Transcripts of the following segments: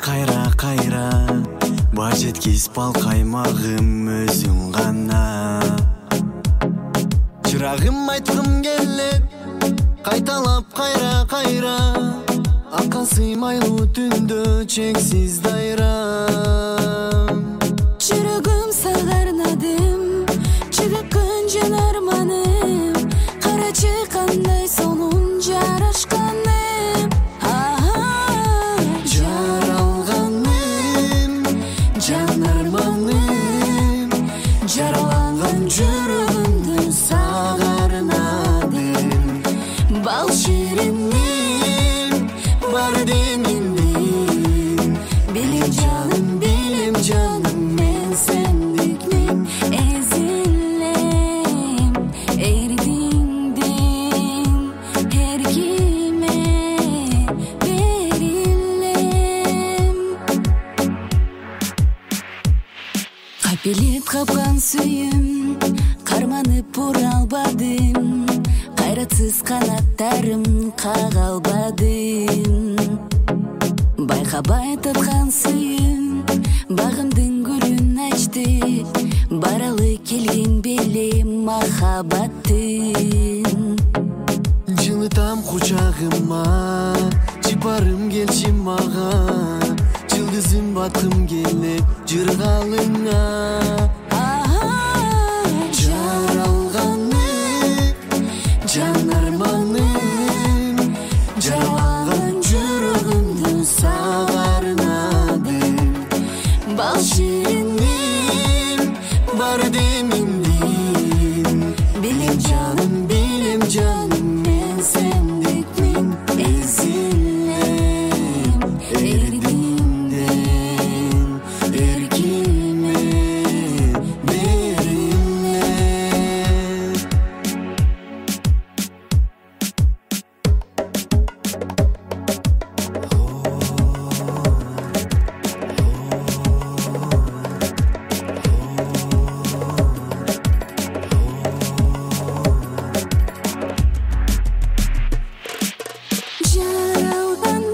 кайра бар жеткиз бал каймагым өзүң гана. Чырагым айткым келет кайталап кайра акка сыймайлуу түндө чексиз дайра. Жүрөгүм сага арнадым чыгыккан жан арманым, карачы кандай сонун жарашканым. Жаралганым жан арманым, жараланган жүрөгүмдү сага арнадым. Бал шириним бар деминдин, билем жаным мен сендикмин. Эзилем эрдиңдин эр киме берилем. Капелеп капкан сүйүм карманып бура албадым, кайратсыз канаттарым кага албадым. Байкабай таткан сүйүм багымдын гүлүн ачты, баралы келген беле махаббаттын. Жылытам кучагыма, чыпарым келчи мага, жылдызым баткым келет жыргалыңа. Жаралганым жан арманым, жаралган жүрөгүмдү сага арнадым. Бал шириним бар деминдин, билем жаным мен сендикмин. Эзилем эрдиңден эр киме берилем.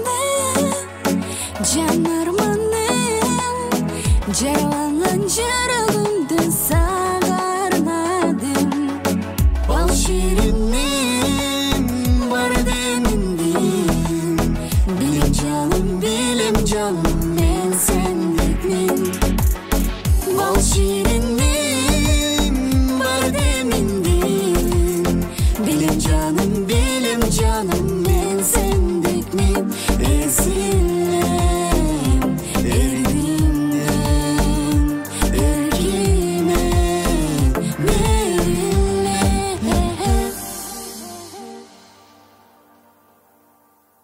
Жаралганым жан арманым, жараланган жүрөгүмдү